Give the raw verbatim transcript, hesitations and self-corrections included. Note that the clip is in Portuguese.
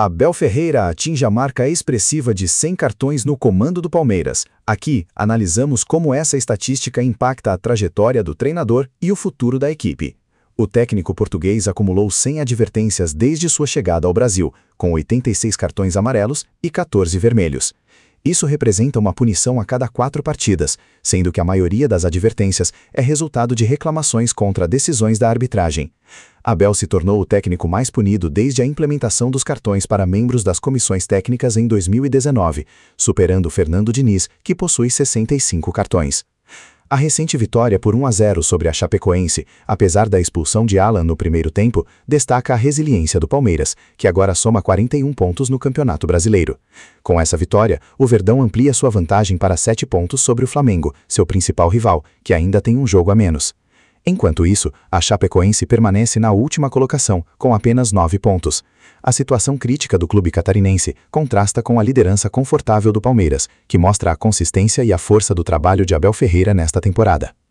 Abel Ferreira atinge a marca expressiva de cem cartões no comando do Palmeiras. Aqui, analisamos como essa estatística impacta a trajetória do treinador e o futuro da equipe. O técnico português acumulou cem advertências desde sua chegada ao Brasil, com oitenta e seis cartões amarelos e quatorze vermelhos. Isso representa uma punição a cada quatro partidas, sendo que a maioria das advertências é resultado de reclamações contra decisões da arbitragem. Abel se tornou o técnico mais punido desde a implementação dos cartões para membros das comissões técnicas em dois mil e dezenove, superando Fernando Diniz, que possui sessenta e cinco cartões. A recente vitória por um a zero sobre a Chapecoense, apesar da expulsão de Alan no primeiro tempo, destaca a resiliência do Palmeiras, que agora soma quarenta e um pontos no Campeonato Brasileiro. Com essa vitória, o Verdão amplia sua vantagem para sete pontos sobre o Flamengo, seu principal rival, que ainda tem um jogo a menos. Enquanto isso, a Chapecoense permanece na última colocação, com apenas nove pontos. A situação crítica do clube catarinense contrasta com a liderança confortável do Palmeiras, que mostra a consistência e a força do trabalho de Abel Ferreira nesta temporada.